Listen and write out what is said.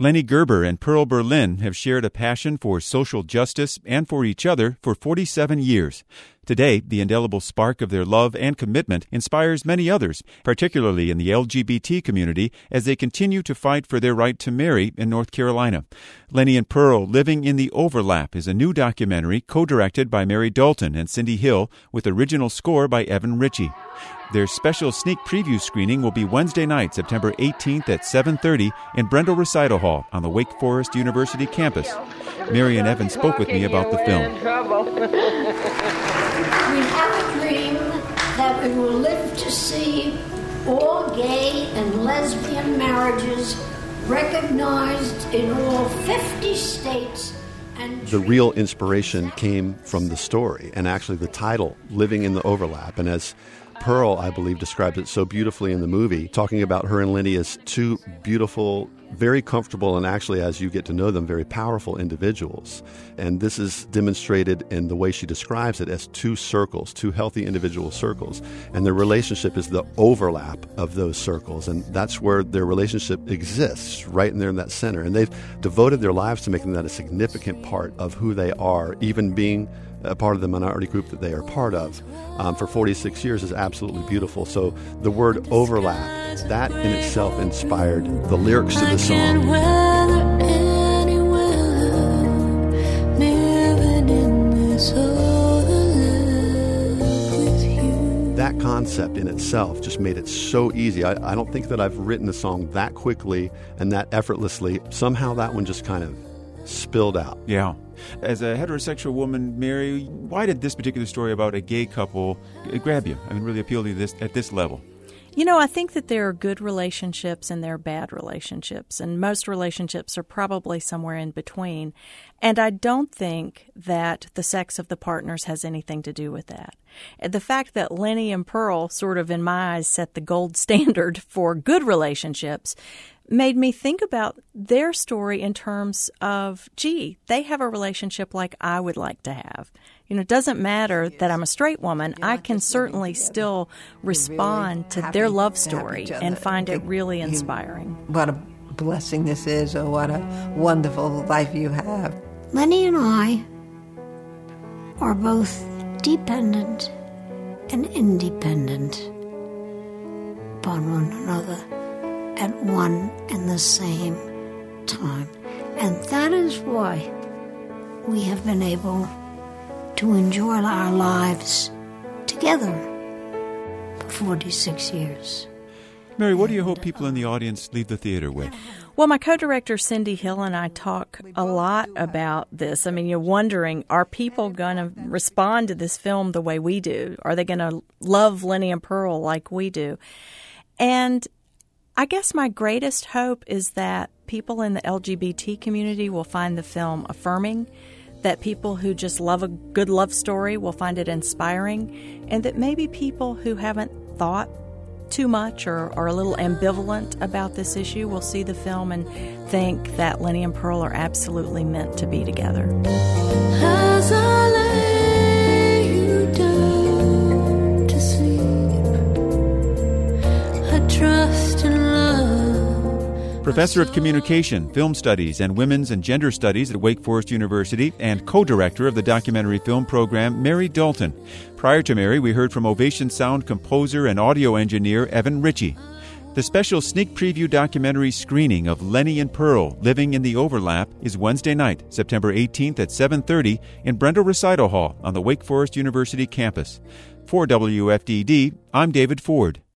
Lenny Gerber and Pearl Berlin have shared a passion for social justice and for each other for 47 years. Today, the indelible spark of their love and commitment inspires many others, particularly in the LGBT community, as they continue to fight for their right to marry in North Carolina. Lenny and Pearl, Living in the Overlap, is a new documentary co-directed by Mary Dalton and Cindy Hill with original score by Evan Ritchie. Their special sneak preview screening will be Wednesday night, September 18th at 7:30 in Brendel Recital Hall on the Wake Forest University campus. Mary and Evan spoke with me about the film. We have a dream that we will live to see all gay and lesbian marriages recognized in all 50 states. The real inspiration came from the story, and actually the title, Living in the Overlap. And as Pearl, I believe, describes it so beautifully in the movie, talking about her and Lenny as two beautiful, very comfortable, and actually, as you get to know them, very powerful individuals. And this is demonstrated in the way she describes it as two circles, two healthy individual circles. And their relationship is the overlap of those circles. And that's where their relationship exists, right in there in that center. And they've devoted their lives to making that a significant part of who they are, even being a part of the minority group that they are part of for 46 years is absolutely beautiful. So the word overlap, that in itself inspired the lyrics to the song. That concept in itself just made it so easy. I don't think that I've written a song that quickly and that effortlessly. Somehow that one just kind of spilled out. Yeah. As a heterosexual woman, Mary, why did this particular story about a gay couple grab you? I mean, really appeal to you at this level? You know, I think that there are good relationships and there are bad relationships, and most relationships are probably somewhere in between. And I don't think that the sex of the partners has anything to do with that. The fact that Lenny and Pearl sort of, in my eyes, set the gold standard for good relationships made me think about their story in terms of, gee, they have a relationship like I would like to have. You know, it doesn't matter that I'm a straight woman. I can certainly still respond to their love story and find it really inspiring. What a blessing this is, or what a wonderful life you have. Lenny and I are both dependent and independent upon one another at one and the same time. And that is why we have been able to enjoy our lives together for 46 years. Mary, what do you hope people in the audience leave the theater with? Well, my co-director Cindy Hill and I talk a lot about this. I mean, you're wondering, are people going to respond to this film the way we do? Are they going to love Lenny and Pearl like we do? And I guess my greatest hope is that people in the LGBT community will find the film affirming, that people who just love a good love story will find it inspiring, and that maybe people who haven't thought too much or are a little ambivalent about this issue will see the film and think that Lenny and Pearl are absolutely meant to be together. As I lay you down to sleep, I trust in love. Professor of Communication, Film Studies, and Women's and Gender Studies at Wake Forest University and co-director of the documentary film program, Mary Dalton. Prior to Mary, we heard from Ovation Sound composer and audio engineer Evan Ritchie. The special sneak preview documentary screening of Lenny and Pearl, Living in the Overlap, is Wednesday night, September 18th at 7:30 in Brendel Recital Hall on the Wake Forest University campus. For WFDD, I'm David Ford.